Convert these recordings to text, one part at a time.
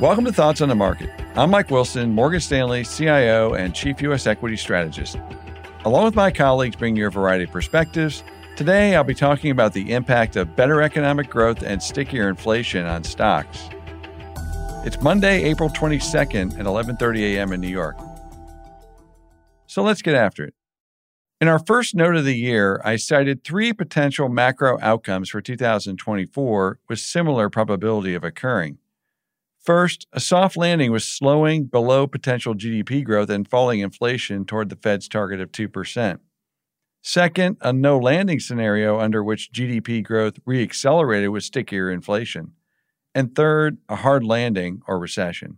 Welcome to Thoughts on the Market. I'm Mike Wilson, Morgan Stanley CIO and Chief U.S. Equity Strategist. Along with my colleagues bringing you a variety of perspectives, today I'll be talking about the impact of better economic growth and stickier inflation on stocks. It's Monday, April 22nd at 11:30 a.m. in New York. So let's get after it. In our first note of the year, I cited three potential macro outcomes for 2024 with similar probability of occurring. First, a soft landing with slowing below potential GDP growth and falling inflation toward the Fed's target of 2%. Second, a no landing scenario under which GDP growth reaccelerated with stickier inflation. And third, a hard landing or recession.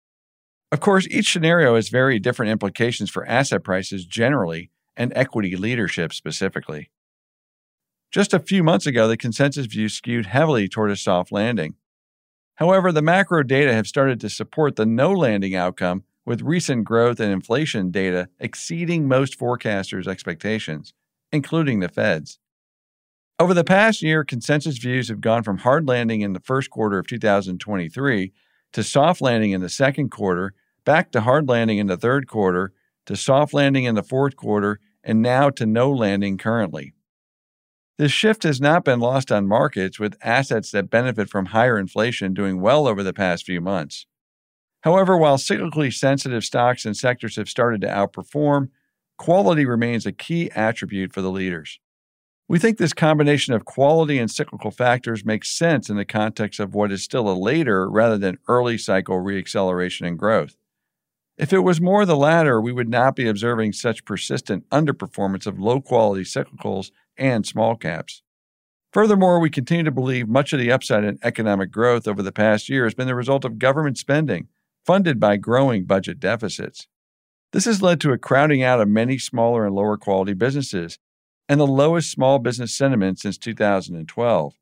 Of course, each scenario has very different implications for asset prices generally and equity leadership specifically. Just a few months ago, the consensus view skewed heavily toward a soft landing. However, the macro data have started to support the no landing outcome, with recent growth and inflation data exceeding most forecasters' expectations, including the Fed's. Over the past year, consensus views have gone from hard landing in the first quarter of 2023 to soft landing in the second quarter, back to hard landing in the third quarter, to soft landing in the fourth quarter, and now to no landing currently. This shift has not been lost on markets, with assets that benefit from higher inflation doing well over the past few months. However, while cyclically sensitive stocks and sectors have started to outperform, quality remains a key attribute for the leaders. We think this combination of quality and cyclical factors makes sense in the context of what is still a later rather than early cycle reacceleration and growth. If it was more the latter, we would not be observing such persistent underperformance of low-quality cyclicals and small caps. Furthermore, we continue to believe much of the upside in economic growth over the past year has been the result of government spending, funded by growing budget deficits. This has led to a crowding out of many smaller and lower-quality businesses, and the lowest small business sentiment since 2012.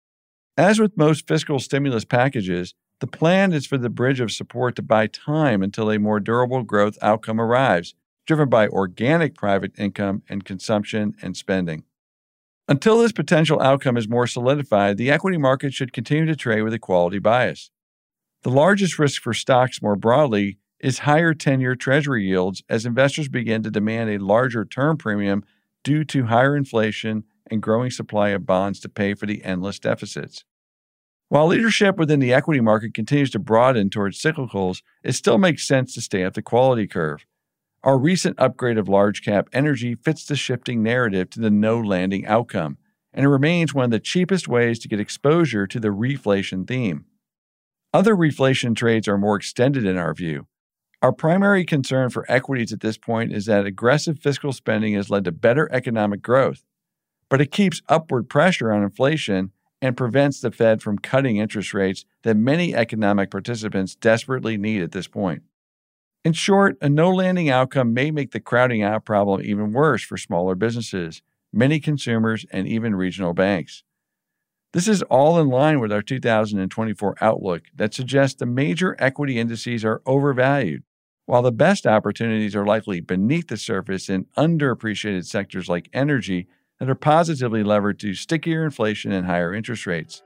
As with most fiscal stimulus packages, the plan is for the bridge of support to buy time until a more durable growth outcome arrives, driven by organic private income and consumption and spending. Until this potential outcome is more solidified, the equity market should continue to trade with a quality bias. The largest risk for stocks more broadly is higher 10-year Treasury yields as investors begin to demand a larger term premium due to higher inflation and growing supply of bonds to pay for the endless deficits. While leadership within the equity market continues to broaden towards cyclicals, it still makes sense to stay up the quality curve. Our recent upgrade of large cap energy fits the shifting narrative to the no landing outcome, and it remains one of the cheapest ways to get exposure to the reflation theme. Other reflation trades are more extended in our view. Our primary concern for equities at this point is that aggressive fiscal spending has led to better economic growth, but it keeps upward pressure on inflation and prevents the Fed from cutting interest rates that many economic participants desperately need at this point. In short, a no-landing outcome may make the crowding out problem even worse for smaller businesses, many consumers, and even regional banks. This is all in line with our 2024 outlook that suggests the major equity indices are overvalued, while the best opportunities are likely beneath the surface in underappreciated sectors like energy that are positively levered to stickier inflation and higher interest rates.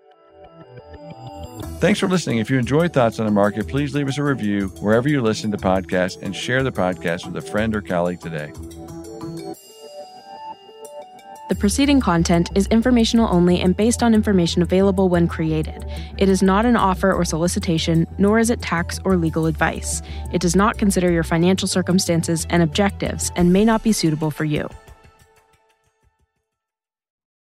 Thanks for listening. If you enjoyed Thoughts on the Market, please leave us a review wherever you listen to podcasts and share the podcast with a friend or colleague today. The preceding content is informational only and based on information available when created. It is not an offer or solicitation, nor is it tax or legal advice. It does not consider your financial circumstances and objectives and may not be suitable for you.